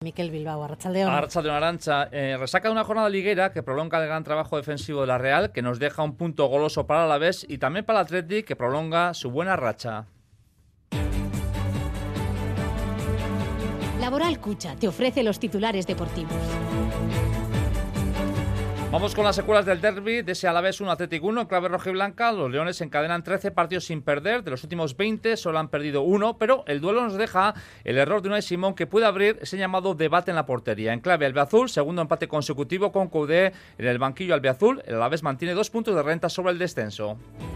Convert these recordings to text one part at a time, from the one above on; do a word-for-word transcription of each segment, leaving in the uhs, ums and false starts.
Miquel Bilbao, Arratsaldeon. Arratsaldeon, Arantxa. Eh, resaca de una jornada liguera que prolonga el gran trabajo defensivo de la Real, que nos deja un punto goloso para el Alavés y también para el Athletic, que prolonga su buena racha. Laboral Cucha te ofrece los titulares deportivos. Vamos con las secuelas del derbi de ese Alavés uno Athletic uno en clave rojiblanca. Los leones encadenan trece partidos sin perder. De los últimos veinte solo han perdido uno, pero el duelo nos deja el error de Unai Simón, que puede abrir ese llamado debate en la portería. En clave albiazul, segundo empate consecutivo con Coudé en el banquillo albiazul. El Alavés mantiene dos puntos de renta sobre el descenso.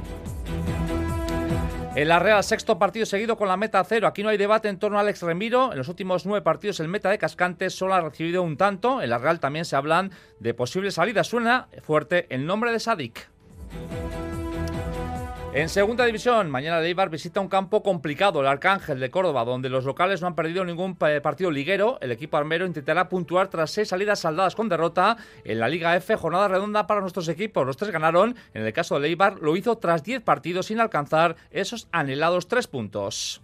En la Real, sexto partido seguido con la meta a cero. Aquí no hay debate en torno a Alex Remiro. En los últimos nueve partidos el meta de Cascante solo ha recibido un tanto. En la Real también se hablan de posibles salidas. Suena fuerte el nombre de Sadik. En segunda división, mañana el Eibar visita un campo complicado, el Arcángel de Córdoba, donde los locales no han perdido ningún partido liguero. El equipo armero intentará puntuar tras seis salidas saldadas con derrota. En la Liga F, jornada redonda para nuestros equipos. Los tres ganaron. En el caso del Eibar, lo hizo tras diez partidos sin alcanzar esos anhelados tres puntos.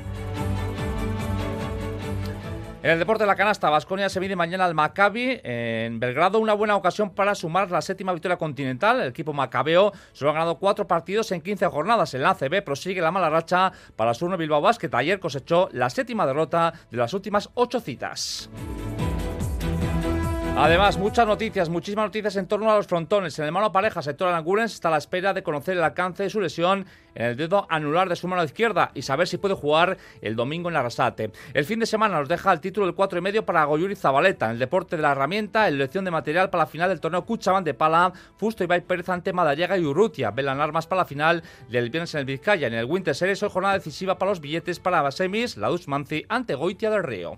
En el deporte de la canasta, Baskonia se mide mañana al Maccabi en Belgrado, una buena ocasión para sumar la séptima victoria continental. El equipo macabeo solo ha ganado cuatro partidos en quince jornadas. En la A C B prosigue la mala racha para Surno Bilbao Basket. Ayer cosechó la séptima derrota de las últimas ocho citas. Además, muchas noticias, muchísimas noticias en torno a los frontones. En el mano pareja, sector Aranguren está a la espera de conocer el alcance de su lesión en el dedo anular de su mano izquierda y saber si puede jugar el domingo en Arrasate. El fin de semana nos deja el título del cuatro y medio para Goyuri Zabaleta. En el deporte de la herramienta, en elección de material para la final del torneo Cuchaban de Pala, Fusto Ibai Pérez ante Madariaga y Urrutia. Velan armas para la final del viernes en el Vizcaya. En el Winter Series, hoy jornada decisiva para los billetes para semis, la Dusmanzi ante Goitia del Río.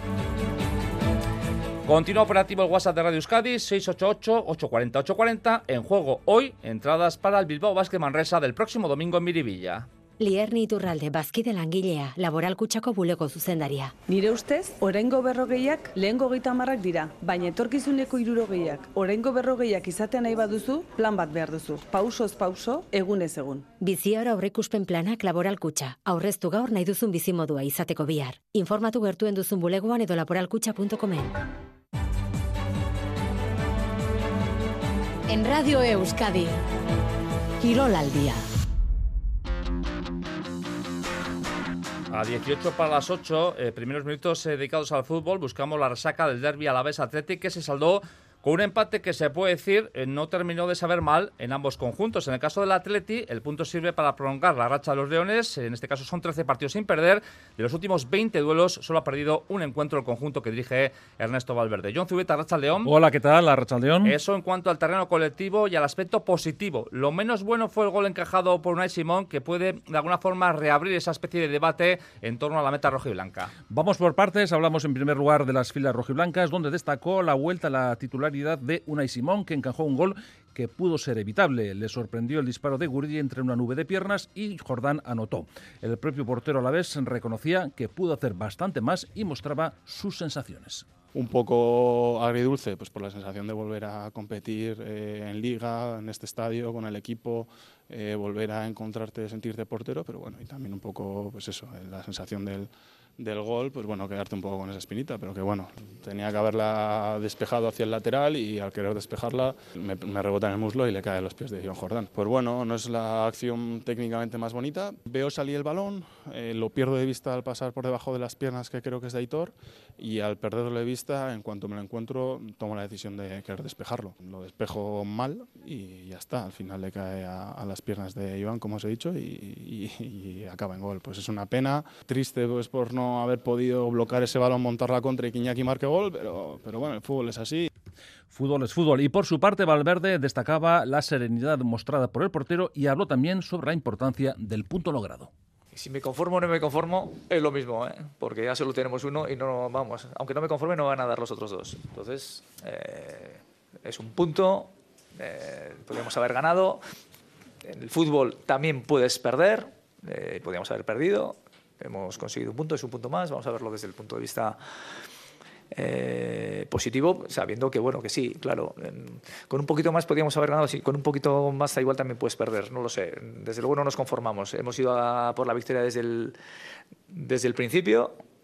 Continúa operativo el WhatsApp de Radio Euskadi, seis ocho ocho, ocho cuatro cero, ocho cuatro cero. En juego hoy, entradas para el Bilbao Basket Manresa del próximo domingo en Miribilla. Lierni Iturralde, Bazkide langilea, Laboral Kutxako bulego zuzendaria. Nire ustez, oraingo berrogeiak lehengo geita hamarrak dira, baina etorkizuneko hirurogeiak. Oraingo berrogeiak izatea nahi baduzu, plan bat behar duzu. Pausoz pauso, egunez egun. Biziara aurreikuspen planak Laboral Kutxa. Aurreztu gaur nahi duzun bizimodua izateko bihar. Informatu gertuen duzun bulegoan edo laboralkutxa punto comen. En Radio Euskadi, Kirol al día. A dieciocho para las ocho, eh, primeros minutos eh, dedicados al fútbol, buscamos la resaca del derbi Alavés Athletic, que se saldó con un empate que se puede decir eh, no terminó de saber mal en ambos conjuntos. En el caso del Atleti, el punto sirve para prolongar la racha de los leones. En este caso son trece partidos sin perder. De los últimos veinte duelos solo ha perdido un encuentro el conjunto que dirige Ernesto Valverde. John Zubeta, Arratsaldeon. Hola, ¿qué tal? Arratsaldeon. Eso en cuanto al terreno colectivo y al aspecto positivo. Lo menos bueno fue el gol encajado por Unai Simón, que puede de alguna forma reabrir esa especie de debate en torno a la meta rojiblanca. Vamos por partes. Hablamos en primer lugar de las filas rojiblancas, donde destacó la vuelta a la titularidad de Unai Simón, que encajó un gol que pudo ser evitable. Le sorprendió el disparo de Guridi entre una nube de piernas y Jordán anotó. El propio portero alavés reconocía que pudo hacer bastante más y mostraba sus sensaciones. Un poco agridulce, pues por la sensación de volver a competir eh, en Liga, en este estadio, con el equipo, eh, volver a encontrarte, sentirte portero, pero bueno, y también un poco, pues eso, la sensación del, del gol, pues bueno, quedarte un poco con esa espinita, pero que bueno, tenía que haberla despejado hacia el lateral y al querer despejarla me, me rebota en el muslo y le cae a los pies de John Jordán. Pues bueno, no es la acción técnicamente más bonita, veo salir el balón, eh, lo pierdo de vista al pasar por debajo de las piernas, que creo que es de Aitor, y al perderlo de vista, en cuanto me lo encuentro, tomo la decisión de querer despejarlo. Lo despejo mal y ya está, al final le cae a, a las piernas de Iván, como os he dicho, y, y, y acaba en gol. Pues es una pena, triste pues por no haber podido bloquear ese balón, montar la contra y que Iñaki marque gol, pero, pero bueno, el fútbol es así. Fútbol es fútbol. Y por su parte, Valverde destacaba la serenidad mostrada por el portero y habló también sobre la importancia del punto logrado. Si me conformo o no me conformo, es lo mismo, ¿eh? Porque ya solo tenemos uno y no vamos. Aunque no me conforme, no van a dar los otros dos. Entonces, eh, es un punto, eh, podríamos haber ganado. En el fútbol también puedes perder, eh, podríamos haber perdido. Hemos conseguido un punto, es un punto más. Vamos a verlo desde el punto de vista eh, positivo, sabiendo que, bueno, que sí, claro, en, con un poquito más podríamos haber ganado, sí, con un poquito más igual también puedes perder, no lo sé. Desde luego no nos conformamos. Hemos ido a por la victoria desde el, desde el principio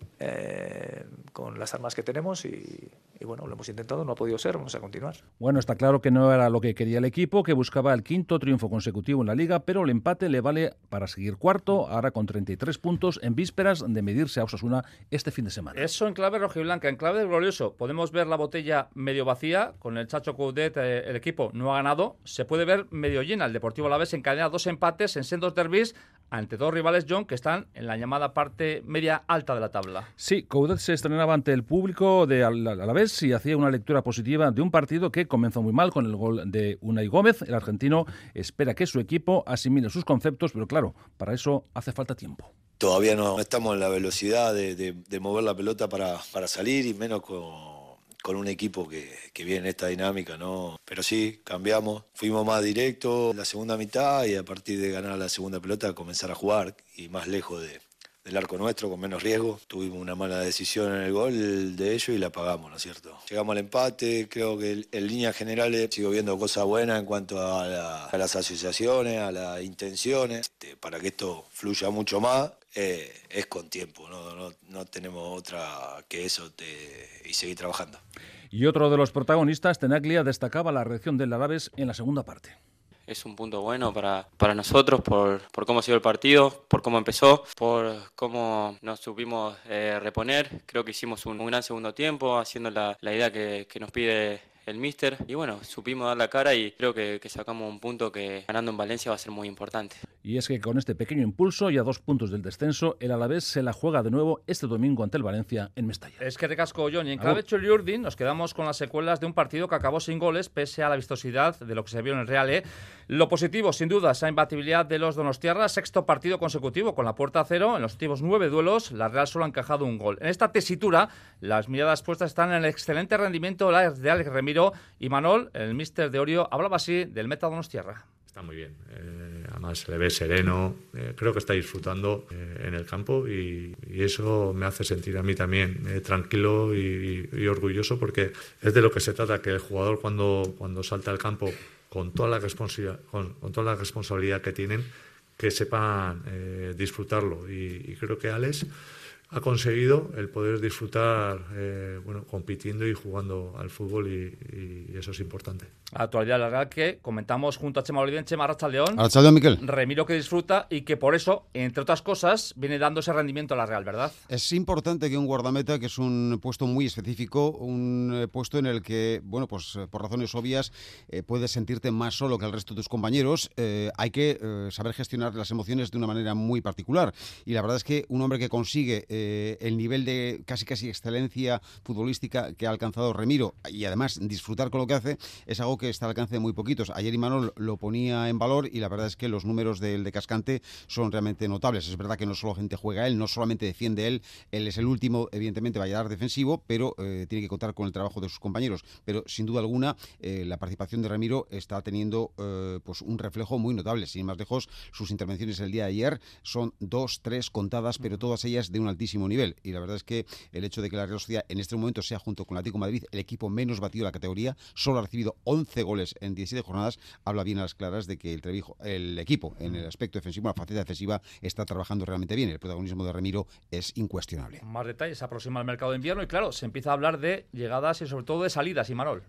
eh, con las armas que tenemos y, y bueno, lo hemos intentado, no ha podido ser, vamos a continuar. Bueno, está claro que no era lo que quería el equipo, que buscaba el quinto triunfo consecutivo en la Liga, pero el empate le vale para seguir cuarto, ahora con treinta y tres puntos, en vísperas de medirse a Osasuna este fin de semana. Eso en clave rojiblanca, en clave glorioso. Podemos ver la botella medio vacía, con el Chacho Coudet, eh, el equipo no ha ganado. Se puede ver medio llena. El Deportivo Alavés encadena dos empates en sendos derbis ante dos rivales, John, que están en la llamada parte media alta de la tabla. Sí, Coudet se estrenaba ante el público de Alavés y hacía una lectura positiva de un partido que comenzó muy mal con el gol de Unai Gómez. El argentino espera que su equipo asimile sus conceptos, pero claro, para eso hace falta tiempo. Todavía no estamos en la velocidad de, de, de mover la pelota para, para salir y menos con, con un equipo que, que viene en esta dinámica, ¿no? Pero sí, cambiamos, fuimos más directos en la segunda mitad y a partir de ganar la segunda pelota comenzar a jugar y más lejos de, del arco nuestro, con menos riesgo. Tuvimos una mala decisión en el gol de ellos y la pagamos, ¿no es cierto? Llegamos al empate, creo que en líneas generales sigo viendo cosas buenas en cuanto a, la, a las asociaciones, a las intenciones, este, para que esto fluya mucho más. Eh, es con tiempo, no, no, no tenemos otra que eso te, y seguir trabajando. Y otro de los protagonistas, Tenaglia, destacaba la reacción del Alavés en la segunda parte. Es un punto bueno para, para nosotros por, por cómo ha sido el partido, por cómo empezó, por cómo nos supimos eh, reponer. Creo que hicimos un, un gran segundo tiempo, haciendo la, la idea que, que nos pide el míster. Y bueno, supimos dar la cara y creo que, que sacamos un punto que ganando en Valencia va a ser muy importante. Y es que con este pequeño impulso y a dos puntos del descenso, el Alavés se la juega de nuevo este domingo ante el Valencia en Mestalla. Es que recasco, John. Y en clave Choliurdin nos quedamos con las secuelas de un partido que acabó sin goles, pese a la vistosidad de lo que se vio en el Real. ¿eh? Lo positivo, sin duda, esa imbatibilidad de los donostiarras, sexto partido consecutivo con la puerta a cero. En los últimos nueve duelos, la Real solo ha encajado un gol. En esta tesitura, las miradas puestas están en el excelente rendimiento de Alex Remiro y Manol, el míster de Orio, hablaba así del meta donostiarra. Está muy bien, eh, además se le ve sereno, eh, creo que está disfrutando eh, en el campo y, y eso me hace sentir a mí también eh, tranquilo y, y, y orgulloso, porque es de lo que se trata, que el jugador cuando, cuando salta al campo con toda la responsabilidad, con, con toda la responsabilidad que tienen, que sepan eh, disfrutarlo y, y creo que Alex ha conseguido el poder disfrutar eh, bueno, compitiendo y jugando al fútbol y, y eso es importante. La actualidad de la Real que comentamos junto a Chema Oliden, Chema Arratsaldeón. Arratsaldeón, Miquel. Remiro que disfruta y que por eso, entre otras cosas, viene dando ese rendimiento a la Real, ¿verdad? Es importante que un guardameta, que es un puesto muy específico, un puesto en el que, bueno, pues por razones obvias, eh, puedes sentirte más solo que el resto de tus compañeros, eh, hay que eh, saber gestionar las emociones de una manera muy particular. Y la verdad es que un hombre que consigue eh, el nivel de casi casi excelencia futbolística que ha alcanzado Remiro y además disfrutar con lo que hace, es algo que está al alcance de muy poquitos. Ayer Imanol lo ponía en valor y la verdad es que los números del de Cascante son realmente notables. Es verdad que no solo gente juega él, no solamente defiende él, él es el último, evidentemente va a llegar defensivo, pero eh, tiene que contar con el trabajo de sus compañeros. Pero sin duda alguna, eh, la participación de Remiro está teniendo eh, pues un reflejo muy notable. Sin más lejos, sus intervenciones el día de ayer son dos, tres contadas, pero todas ellas de un altísimo nivel. Y la verdad es que el hecho de que la Real Sociedad en este momento sea, junto con el Atlético de Madrid, el equipo menos batido de la categoría, solo ha recibido once goles en diecisiete jornadas, habla bien a las claras de que el, Trevijo, el equipo en el aspecto defensivo, la faceta defensiva, está trabajando realmente bien. El protagonismo de Remiro es incuestionable. Más detalles, se aproxima el mercado de invierno y claro, se empieza a hablar de llegadas y sobre todo de salidas, Imanol.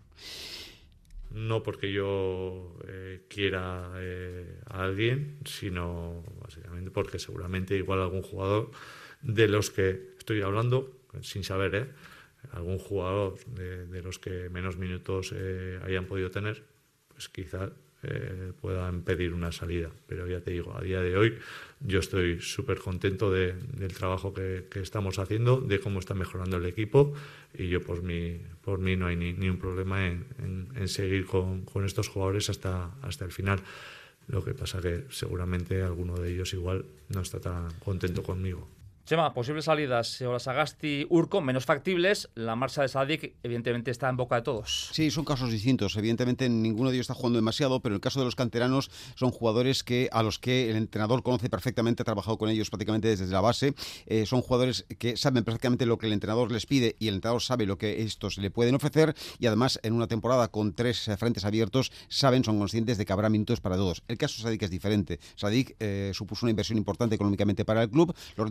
No porque yo eh, quiera eh, a alguien, sino básicamente porque seguramente igual algún jugador de los que estoy hablando, sin saber, ¿eh? algún jugador de, de los que menos minutos eh, hayan podido tener, pues quizás eh, puedan pedir una salida. Pero ya te digo, a día de hoy yo estoy súper contento de, del trabajo que, que estamos haciendo, de cómo está mejorando el equipo y yo por mí, por mí no hay ni, ni un problema en, en, en seguir con, con estos jugadores hasta, hasta el final. Lo que pasa que seguramente alguno de ellos igual no está tan contento conmigo. Chema, posibles salidas, Sagasti, Urco, menos factibles. La marcha de Sadik, evidentemente, está en boca de todos. Sí, son casos distintos. Evidentemente, ninguno de ellos está jugando demasiado, pero en el caso de los canteranos, son jugadores que a los que el entrenador conoce perfectamente, ha trabajado con ellos prácticamente desde la base. Eh, son jugadores que saben prácticamente lo que el entrenador les pide y el entrenador sabe lo que estos le pueden ofrecer. Y además, en una temporada con tres frentes abiertos, saben, son conscientes de que habrá minutos para todos. El caso de Sadik es diferente. Sadik eh, supuso una inversión importante económicamente para el club. Los rendimientos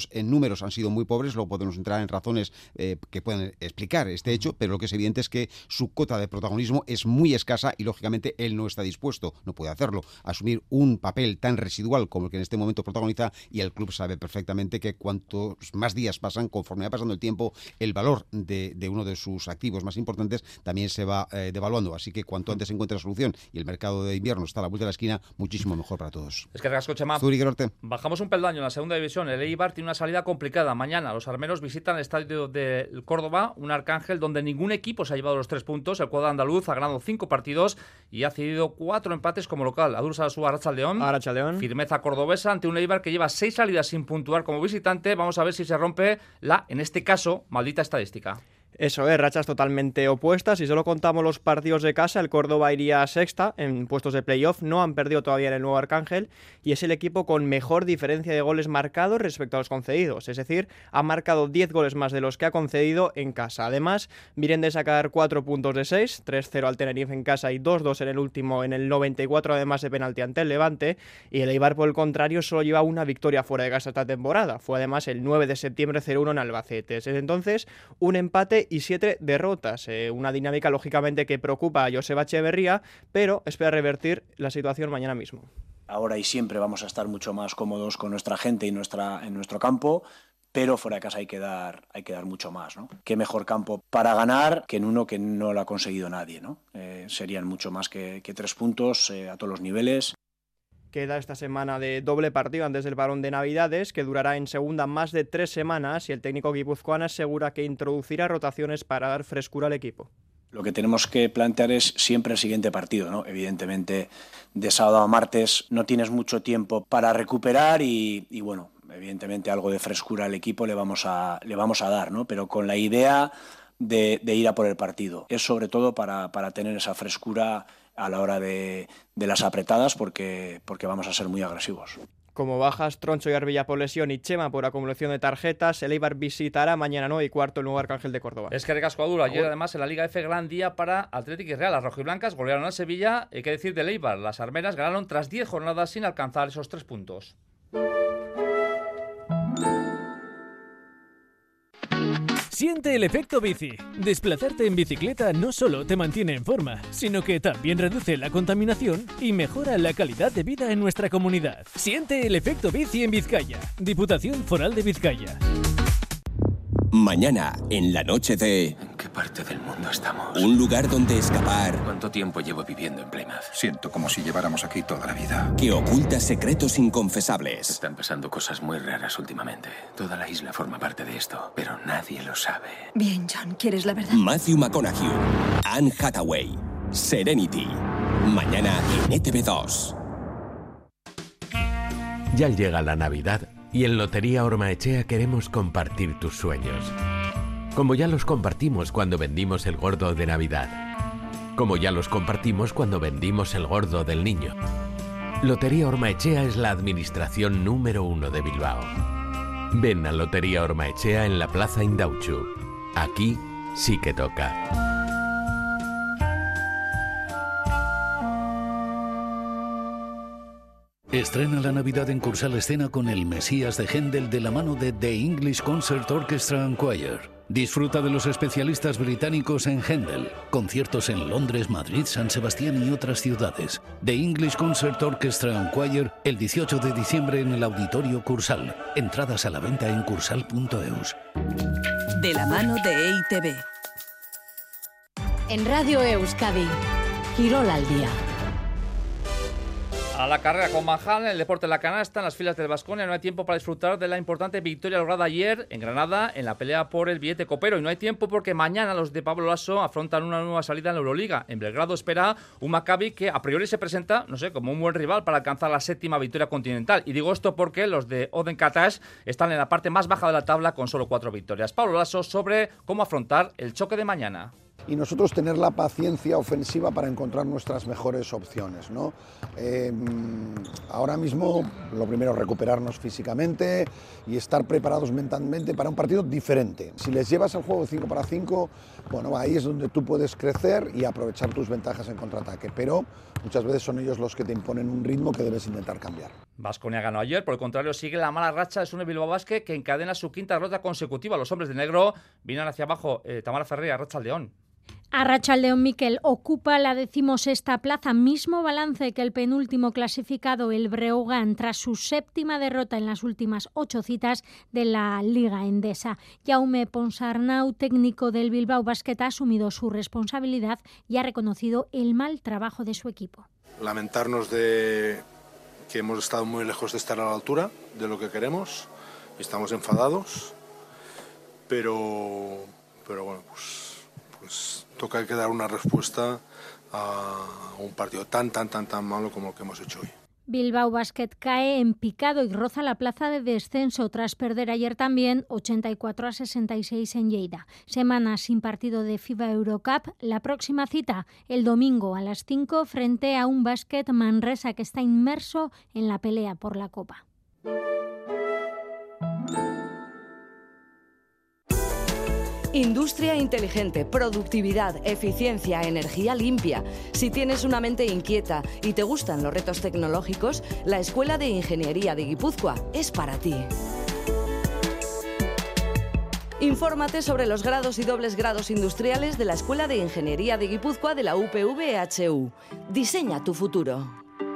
puntos en números han sido muy pobres, luego podemos entrar en razones eh, que pueden explicar este hecho, pero lo que es evidente es que su cota de protagonismo es muy escasa y lógicamente él no está dispuesto, no puede hacerlo, a asumir un papel tan residual como el que en este momento protagoniza, y el club sabe perfectamente que cuantos más días pasan, conforme va pasando el tiempo, el valor de, de uno de sus activos más importantes también se va eh, devaluando, así que cuanto antes se encuentre la solución y el mercado de invierno está a la vuelta de la esquina, muchísimo mejor para todos. Es que rasco, Chema. Zuri, Gerarte. Bajamos un peldaño en la segunda división. El Eibar tiene una salida complicada. Mañana los armeros visitan el estadio del Córdoba, un Arcángel donde ningún equipo se ha llevado los tres puntos. El cuadro andaluz ha ganado cinco partidos y ha cedido cuatro empates como local. Adur Sarasua, Arratsaldeon. Arratsaldeon. Firmeza cordobesa ante un Eibar que lleva seis salidas sin puntuar como visitante. Vamos a ver si se rompe la, en este caso, maldita estadística. Eso es, rachas totalmente opuestas. Si solo contamos los partidos de casa, el Córdoba iría sexta en puestos de playoff. No han perdido todavía en el nuevo Arcángel y es el equipo con mejor diferencia de goles marcados respecto a los concedidos. Es decir, ha marcado diez goles más de los que ha concedido en casa. Además, vienen de sacar cuatro puntos de seis, tres cero al Tenerife en casa y dos dos en el último, en el noventa y cuatro además de penalti ante el Levante. Y el Eibar, por el contrario, solo lleva una victoria fuera de casa esta temporada. Fue además el nueve de septiembre cero uno en Albacete. Desde entonces, un empate y siete derrotas, eh, una dinámica lógicamente que preocupa a Joseba Echeverría, pero espera revertir la situación mañana mismo. Ahora y siempre vamos a estar mucho más cómodos con nuestra gente y nuestra, en nuestro campo, pero fuera de casa hay que dar, hay que dar mucho más, ¿no? Qué mejor campo para ganar que en uno que no lo ha conseguido nadie, ¿no? Eh, serían mucho más que, que tres puntos eh, a todos los niveles. Queda esta semana de doble partido antes del parón de Navidades, que durará en segunda más de tres semanas, y el técnico guipuzcoano asegura que introducirá rotaciones para dar frescura al equipo. Lo que tenemos que plantear es siempre el siguiente partido, ¿no? Evidentemente, de sábado a martes no tienes mucho tiempo para recuperar y, y bueno, evidentemente algo de frescura al equipo le vamos a, le vamos a dar, ¿no? Pero con la idea de, de ir a por el partido. Es sobre todo para, para tener esa frescura a la hora de, de las apretadas, porque, porque vamos a ser muy agresivos. Como bajas Troncho y Arbilla por lesión y Chema por acumulación de tarjetas, el Eibar visitará mañana nueve y cuarto el nuevo Arcángel de Córdoba. Es que recasco a duro. Ayer además en la Liga F gran día para Atlético y Real. Las rojiblancas golearon al Sevilla. Hay que decir del Eibar. Las armeras ganaron tras diez jornadas sin alcanzar esos tres puntos. Siente el efecto bici. Desplazarte en bicicleta no solo te mantiene en forma, sino que también reduce la contaminación y mejora la calidad de vida en nuestra comunidad. Siente el efecto bici en Vizcaya. Diputación Foral de Vizcaya. Mañana, en la noche de... ¿En qué parte del mundo estamos? Un lugar donde escapar... ¿Cuánto tiempo llevo viviendo en Plymouth? Siento como si lleváramos aquí toda la vida. Que oculta secretos inconfesables. Están pasando cosas muy raras últimamente. Toda la isla forma parte de esto, pero nadie lo sabe. Bien, John, ¿quieres la verdad? Matthew McConaughey, Anne Hathaway, Serenity. Mañana en E T V dos. Ya llega la Navidad y en Lotería Ormaechea queremos compartir tus sueños. Como ya los compartimos cuando vendimos el gordo de Navidad. Como ya los compartimos cuando vendimos el gordo del niño. Lotería Ormaechea es la administración número uno de Bilbao. Ven a Lotería Ormaechea en la Plaza Indautxu. Aquí sí que toca. Estrena la Navidad en Cursal Escena con El Mesías de Händel de la mano de The English Concert Orchestra and Choir. Disfruta de los especialistas británicos en Händel. Conciertos en Londres, Madrid, San Sebastián y otras ciudades. The English Concert Orchestra and Choir el dieciocho de diciembre en el Auditorio Cursal. Entradas a la venta en cursal punto eus. De la mano de E I T V. En Radio Euskadi, Quirol al día. A la carrera con Manjal, el deporte de la canasta, en las filas del Baskonia no hay tiempo para disfrutar de la importante victoria lograda ayer en Granada en la pelea por el billete copero. Y no hay tiempo porque mañana los de Pablo Lasso afrontan una nueva salida en la Euroliga. En Belgrado espera un Maccabi que a priori se presenta, no sé, como un buen rival para alcanzar la séptima victoria continental. Y digo esto porque los de Oden Katash están en la parte más baja de la tabla con solo cuatro victorias. Pablo Lasso sobre cómo afrontar el choque de mañana. y nosotros tener la paciencia ofensiva para encontrar nuestras mejores opciones, ¿no? Eh, ahora mismo lo primero es recuperarnos físicamente y estar preparados mentalmente para un partido diferente. Si les llevas al juego cinco para cinco, bueno, ahí es donde tú puedes crecer y aprovechar tus ventajas en contraataque, pero muchas veces son ellos los que te imponen un ritmo que debes intentar cambiar. Baskonia ganó ayer, por el contrario sigue la mala racha de Sune Bilbao Basket, que encadena su quinta derrota consecutiva. Los hombres de negro vienen hacia abajo. Eh, Tamara Ferreira, Arratsaldeon. Arratsaldeon, Miquel, ocupa la decimosexta plaza, mismo balance que el penúltimo clasificado, el Breogán, tras su séptima derrota en las últimas ocho citas de la Liga Endesa. Jaume Ponsarnau, técnico del Bilbao Basket, ha asumido su responsabilidad y ha reconocido el mal trabajo de su equipo. Lamentarnos de que hemos estado muy lejos de estar a la altura de lo que queremos, estamos enfadados, pero, pero bueno, pues, pues toca que dar una respuesta a un partido tan, tan, tan, tan malo como el que hemos hecho hoy. Bilbao Basket cae en picado y roza la plaza de descenso tras perder ayer también ochenta y cuatro a sesenta y seis en Lleida. Semana sin partido de FIBA Eurocup. La próxima cita el domingo a las cinco frente a un Basket Manresa que está inmerso en la pelea por la Copa. Industria inteligente, productividad, eficiencia, energía limpia. Si tienes una mente inquieta y te gustan los retos tecnológicos, la Escuela de Ingeniería de Guipúzcoa es para ti. Infórmate sobre los grados y dobles grados industriales de la Escuela de Ingeniería de Guipúzcoa de la U P V E H U. Diseña tu futuro.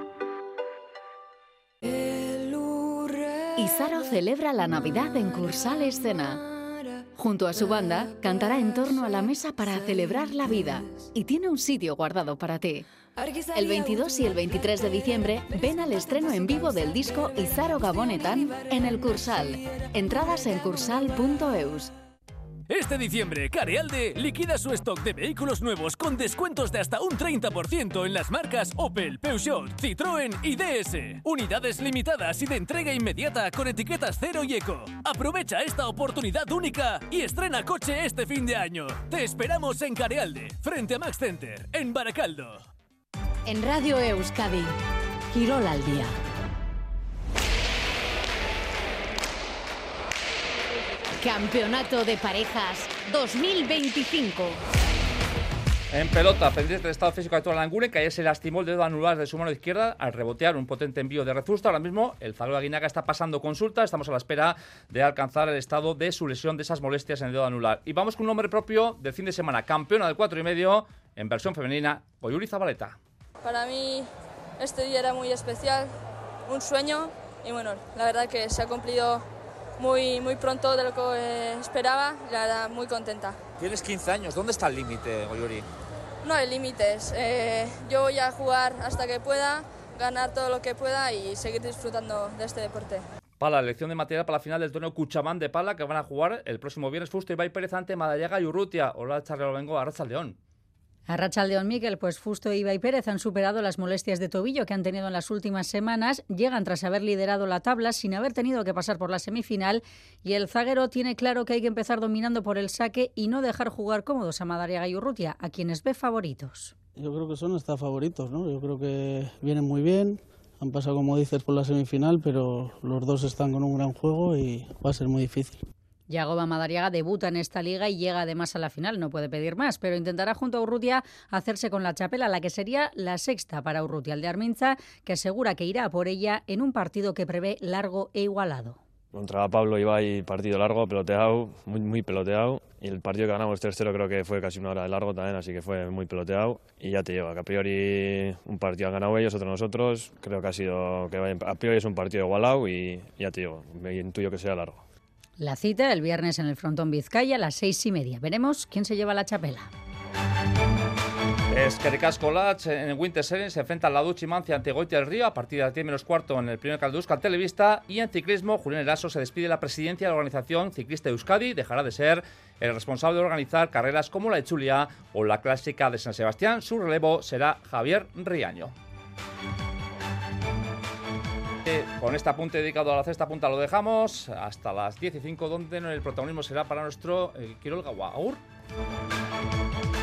Izaro celebra la Navidad en Cursal Escena. Junto a su banda, cantará en torno a la mesa para celebrar la vida y tiene un sitio guardado para ti. El veintidós y el veintitrés de diciembre, ven al estreno en vivo del disco Izaro Gabonetan en el Cursal. Entradas en cursal punto eus. Este diciembre, Carealde liquida su stock de vehículos nuevos con descuentos de hasta un treinta por ciento en las marcas Opel, Peugeot, Citroën y D S. Unidades limitadas y de entrega inmediata con etiquetas cero y eco. Aprovecha esta oportunidad única y estrena coche este fin de año. Te esperamos en Carealde, frente a Max Center, en Baracaldo. En Radio Euskadi, Quirol al día. Campeonato de Parejas dos mil veinticinco. En pelota, pendiente del estado físico actual de Anguren, que ayer se lastimó el dedo anular de su mano izquierda al rebotear un potente envío de Rezusta. Ahora mismo el zaguero Aguinaga está pasando consulta. Estamos a la espera de alcanzar el estado de su lesión, de esas molestias en el dedo anular. Y vamos con un nombre propio del fin de semana, campeona del cuatro y medio en versión femenina, Goyuri Zabaleta. Para mí este día era muy especial, un sueño, y bueno, la verdad que se ha cumplido muy, muy pronto de lo que eh, esperaba, la verdad muy contenta. Tienes quince años, ¿dónde está el límite, Goyuri? No hay límites, eh, yo voy a jugar hasta que pueda, ganar todo lo que pueda y seguir disfrutando de este deporte. Pala, elección de material para la final del torneo Cuchamán de Pala, que van a jugar el próximo viernes Fusto Ibai Pérez ante Madariaga y Urrutia. Hola, Charles Bengo, Arratsaldeon. Arratsaldeon, Miquel, pues Fusto y Ibai Pérez han superado las molestias de tobillo que han tenido en las últimas semanas, llegan tras haber liderado la tabla sin haber tenido que pasar por la semifinal y el zaguero tiene claro que hay que empezar dominando por el saque y no dejar jugar cómodos a Madariaga y Urrutia, a quienes ve favoritos. Yo creo que son hasta favoritos, ¿no? Yo creo que vienen muy bien, han pasado como dices por la semifinal, pero los dos están con un gran juego y va a ser muy difícil. Yagoba Madariaga debuta en esta liga y llega además a la final, no puede pedir más, pero intentará junto a Urrutia hacerse con la txapela, la que sería la sexta para Urrutia, el de Arminza, que asegura que irá a por ella en un partido que prevé largo e igualado. Contra Pablo Ibai, partido largo, peloteado, muy, muy peloteado, y el partido que ganamos tres cero creo que fue casi una hora de largo también, así que fue muy peloteado, y ya te digo, que a priori un partido han ganado ellos, otro nosotros, creo que ha sido, que a priori es un partido igualado y ya te digo, me intuyo que sea largo. La cita el viernes en el Frontón Vizcaya a las seis y media. Veremos quién se lleva la txapela. Eskerrik asko Latx, en el Winter Series se enfrentan la Duchi Mancia ante Goitia del Río a partir de las diez menos cuarto en el primer caldo Euskal Televista, y en ciclismo Julián Eraso se despide de la presidencia de la organización Ciclista Euskadi, dejará de ser el responsable de organizar carreras como la Etxulia o la Clásica de San Sebastián. Su relevo será Javier Riaño. Con este apunte dedicado a la cesta punta lo dejamos hasta las diez y cinco, donde el protagonismo será para nuestro eh, Quirol Gaua. Agur.